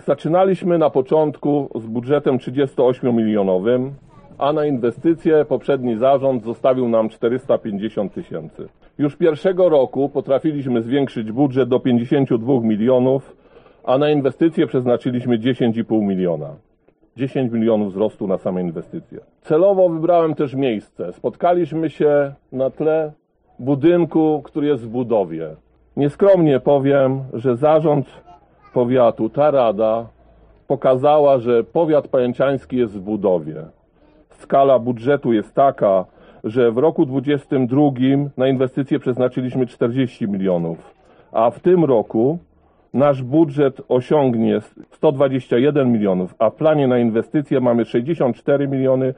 Zaczynaliśmy na początku z budżetem 38-milionowym, a na inwestycje poprzedni zarząd zostawił nam 450 000. Już pierwszego roku potrafiliśmy zwiększyć budżet do 52 milionów, a na inwestycje przeznaczyliśmy 10,5 miliona. 10 milionów wzrostu na same inwestycje. Celowo wybrałem też miejsce. Spotkaliśmy się na tle budynku, który jest w budowie. Nieskromnie powiem, że zarząd powiatu, ta rada pokazała, że powiat pajęczański jest w budowie. Skala budżetu jest taka, że w roku 2022 na inwestycje przeznaczyliśmy 40 milionów, a w tym roku nasz budżet osiągnie 121 milionów, a w planie na inwestycje mamy 64 miliony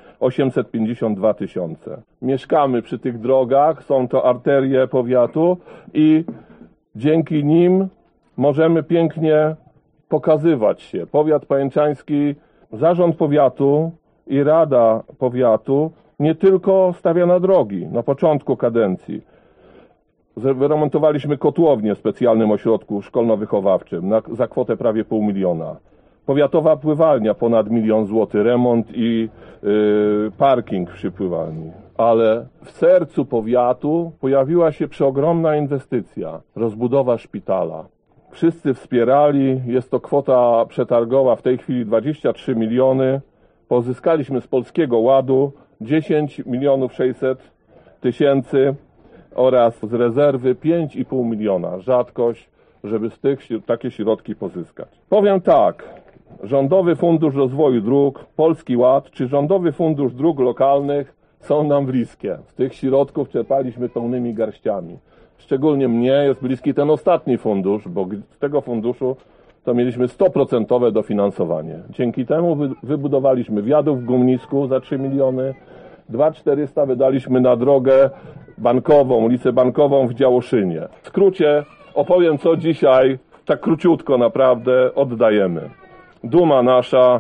852 tysiące. Mieszkamy przy tych drogach, są to arterie powiatu i dzięki nim możemy pięknie pokazywać się. Powiat pajęczański, zarząd powiatu i rada powiatu nie tylko stawia na drogi na początku kadencji. Wyremontowaliśmy kotłownię w specjalnym ośrodku szkolno-wychowawczym za kwotę prawie 0,5 miliona. Powiatowa pływalnia ponad 1 000 000 złotych, remont i parking przy pływalni. Ale w sercu powiatu pojawiła się przeogromna inwestycja, rozbudowa szpitala. Wszyscy wspierali, jest to kwota przetargowa w tej chwili 23 miliony. Pozyskaliśmy z Polskiego Ładu 10 600 000 oraz z rezerwy 5,5 miliona. Rzadkość, żeby z tych takie środki pozyskać. Powiem tak, Rządowy Fundusz Rozwoju Dróg, Polski Ład czy Rządowy Fundusz Dróg Lokalnych są nam bliskie. Z tych środków czerpaliśmy pełnymi garściami. Szczególnie mnie jest bliski ten ostatni fundusz, bo z tego funduszu to mieliśmy 100% dofinansowanie. Dzięki temu wybudowaliśmy wiadukt w Gumnisku za 3 miliony, 2400 wydaliśmy na drogę bankową, ulicę Bankową w Działoszynie. W skrócie opowiem, co dzisiaj, tak króciutko naprawdę, oddajemy. Duma nasza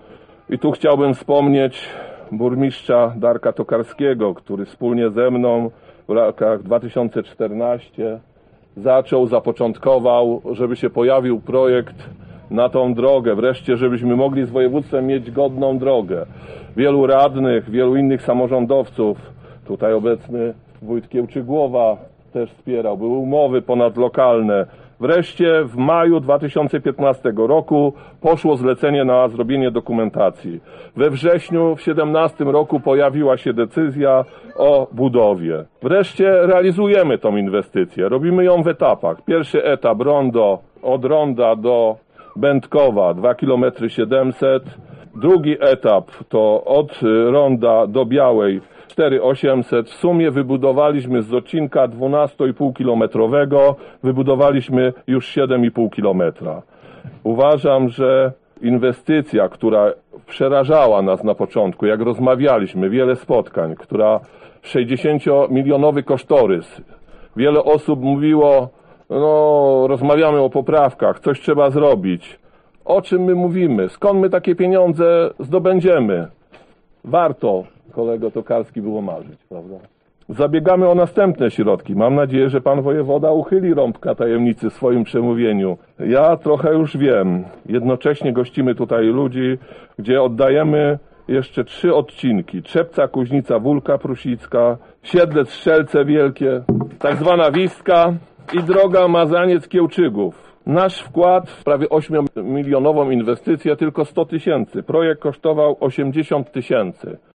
i tu chciałbym wspomnieć burmistrza Darka Tokarskiego, który wspólnie ze mną w latach 2014 zapoczątkował, żeby się pojawił projekt na tą drogę. Wreszcie, żebyśmy mogli z województwem mieć godną drogę. Wielu radnych, wielu innych samorządowców, tutaj obecny wójt Kiełczygłowa też wspierał, były umowy ponadlokalne. Wreszcie w maju 2015 roku poszło zlecenie na zrobienie dokumentacji. We wrześniu w 2017 roku pojawiła się decyzja o budowie. Wreszcie realizujemy tą inwestycję. Robimy ją w etapach. Pierwszy etap rondo, od Ronda do Będkowa 2 km 700. Drugi etap to od Ronda do Białej 4800. W sumie wybudowaliśmy z odcinka 12,5 kilometrowego, wybudowaliśmy już 7,5 kilometra. Uważam, że inwestycja, która przerażała nas na początku, jak rozmawialiśmy, wiele spotkań, która 60-milionowy kosztorys. Wiele osób mówiło, no rozmawiamy o poprawkach, coś trzeba zrobić. O czym my mówimy? Skąd my takie pieniądze zdobędziemy? Warto, kolego Tokarski, było marzyć, prawda? Zabiegamy o następne środki. Mam nadzieję, że pan wojewoda uchyli rąbka tajemnicy w swoim przemówieniu. Ja trochę już wiem. Jednocześnie gościmy tutaj ludzi, gdzie oddajemy jeszcze 3 odcinki. Trzepca, Kuźnica, Wólka Prusicka, Siedlec, Strzelce Wielkie, tak zwana Wistka i droga Mazaniec-Kiełczygów. Nasz wkład w prawie 8-milionową inwestycję tylko 100 000. Projekt kosztował 80 000.